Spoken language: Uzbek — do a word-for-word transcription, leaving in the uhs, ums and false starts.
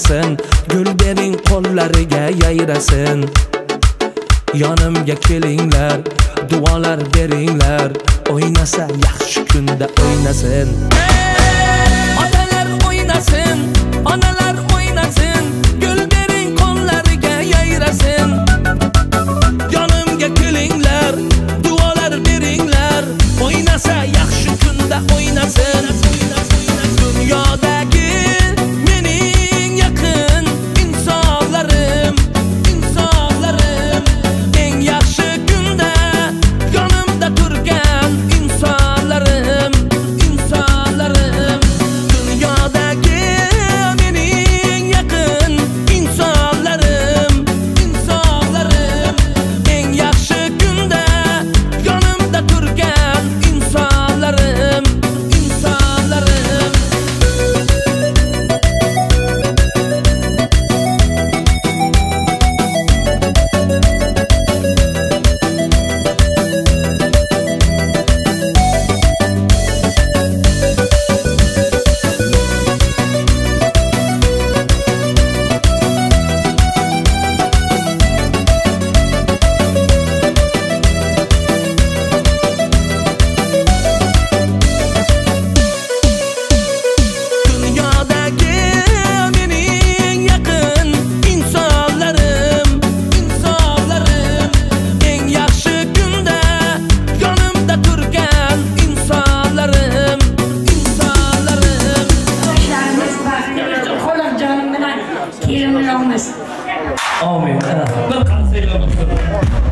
yayrasin, gul bering qo'llariga yayrasin. Yonimga kelinglar, duolar beringlar, o'ynasa yaxshi kunda o'ynasin. Otalar o'ynasin, onalar o'ynasin, gul bering qo'llariga yayrasin. Yonimga kelinglar, duolar beringlar, o'ynasa yaxshi kunda o'ynasin. Dunyodagi mening yaqin insonlarim, insonlarim, eng yaxshi kunda yonimda turgan insonlarim, insonlarim. Dunyodagi mening yaqin insonlarim, insonlarim, eng yaxshi kunda yonimda turgan insonlarim, insonlarim. Dunyodagi mening yaqin insonlarim, insonlarim, eng yaxshi kunda yonimda turgan insonlarim, insonlarim. Yoshlarimiz va xohlajonim bilan kelin olamiz. Amin. Bir qarsak